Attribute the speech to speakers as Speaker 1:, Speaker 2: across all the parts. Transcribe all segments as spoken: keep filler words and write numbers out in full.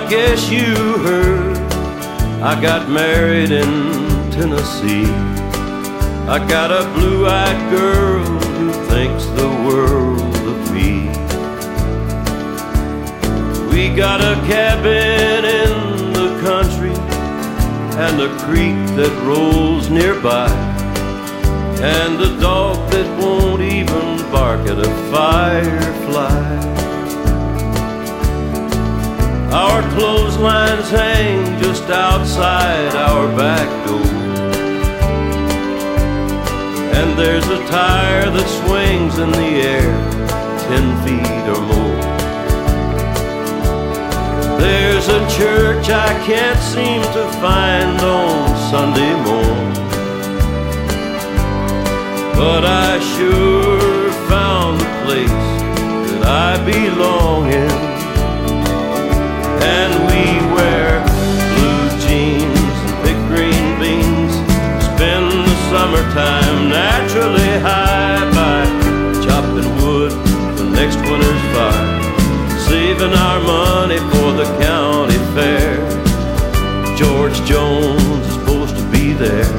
Speaker 1: guess you heard I got married in Tennessee. I got a blue-eyed girl who thinks the world of me. We got a cabin in the country and a creek that rolls nearby, and a dog that won't even bark at a firefly. Our clotheslines hang just outside our back door, and there's a tire that swings in the air ten feet or more. There's a church I can't seem to find on Sunday morn, but I sure found the place that I belong in. And we wear blue jeans and big green beans, spend the summertime naturally high by chopping wood for next winter's fire, saving our money for the county fair. George Jones is supposed to be there.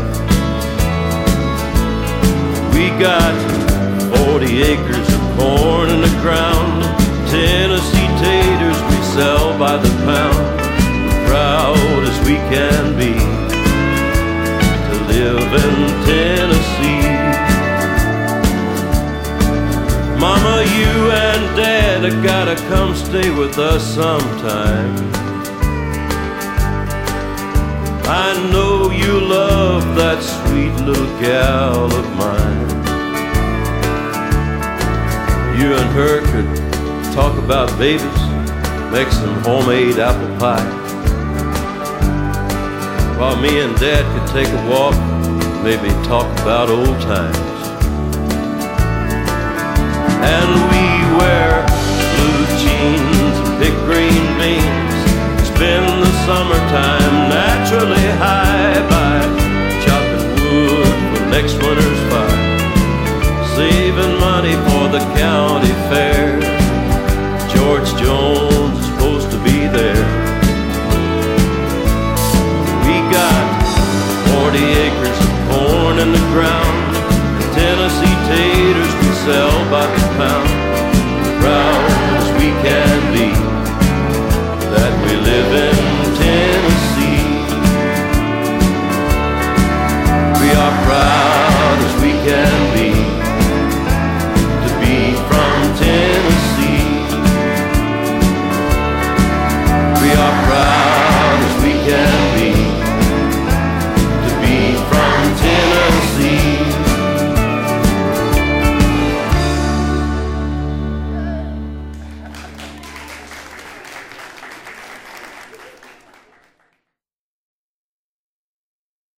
Speaker 1: We got forty acres of corn in the ground, Tennessee taters we sell by the pound. Proud as we can be to live in Tennessee. Mama, you and Dad have gotta come stay with us sometime. I know you love that sweet little gal of mine. You and her could talk about babies, make some homemade apple pie, while me and Dad could take a walk, maybe talk about old times. And we wear blue jeans and big green beans, spend the summertime naturally high by chopping wood for next winter's fire, saving money for the county fair. George Jones